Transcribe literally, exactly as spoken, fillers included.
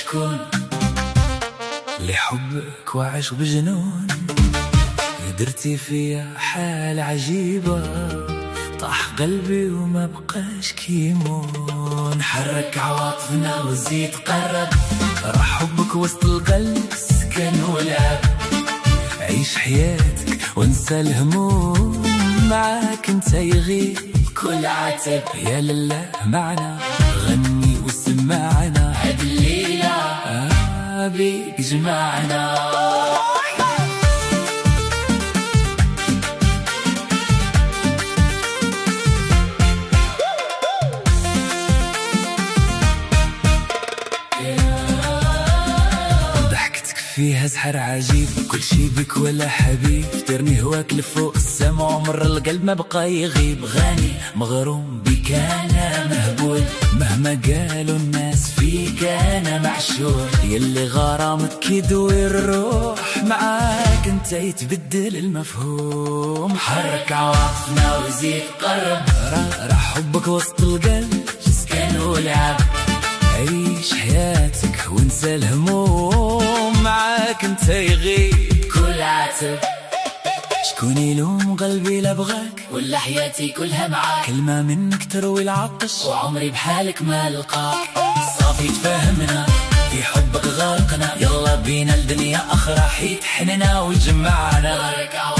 شكون لحبك وعشق بجنون، درتي فيا حال عجيبة، طاح قلبي وما بقاش كيمون. حرك عواطفنا وزيد قرب، راح حبك وسط القلب سكن ولعب. عيش حياتك وانسى الهموم، معاك انت يغيب كل عتب. يا لله معنا غني وسمعنا، هاد الليلة آه بيك جمعنا. فيها سحر عجيب، كل شي بك ولا حبيب. ترمي هواك لفوق السما ومر القلب ما بقى يغيب. غني مغروم بك انا مهبول، مهما قالوا الناس فيك انا معشوق. يلي غرامك يدوي الروح، معاك انت يتبدل المفهوم. حرك عواطفنا وزيد قرب، راح حبك وسط القلب سكن ولعب. عيش حياتك وانسى الهموم، معاك انت يغيب كل عتب. شكون يلوم قلبي لا بغاك، ولا حياتي كلها معاك. كلمة منك تروي العطش، وعمري بحالك ما لقاك. صافي تفاهمنا في حبك غرقنا، يلا بينا الدنيا أخرى حيت حننا وجمعنا.